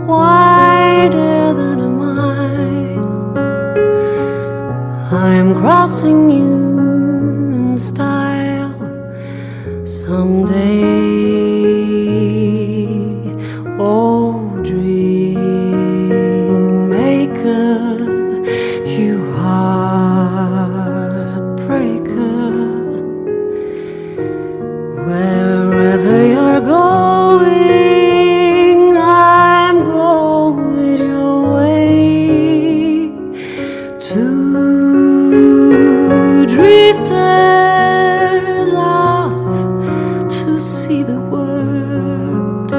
wider than a mile. I'm crossing you in style someday. Oh, dream maker, you heartbreaker, wherever you're going, I'm going your way. Two drifters off to see the world.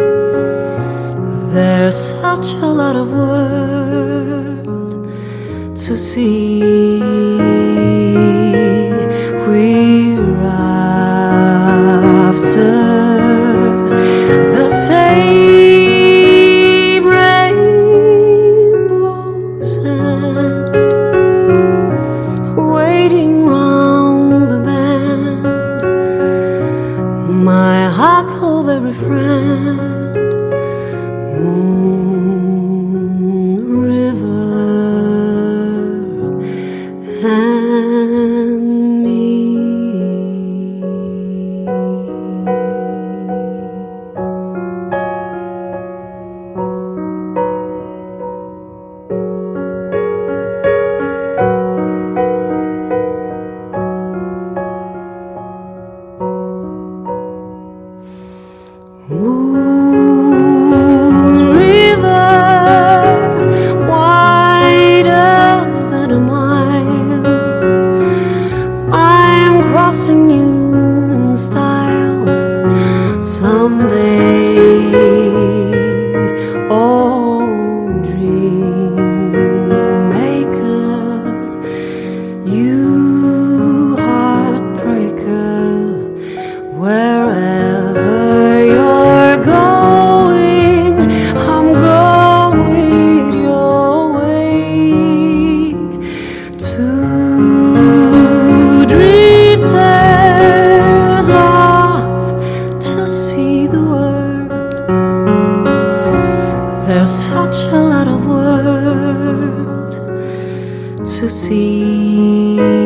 There's such a lot of world to see. We're after the same rainbows and waiting round the bend. My huckleberry friend, moon, river, and me. Moon, river, wider than a mile. I'm crossing you in style someday. Oh, dream maker, you heartbreaker, wherever you're going, I'm going your way. Two drifters off to see the world. There's such a lot of world to see.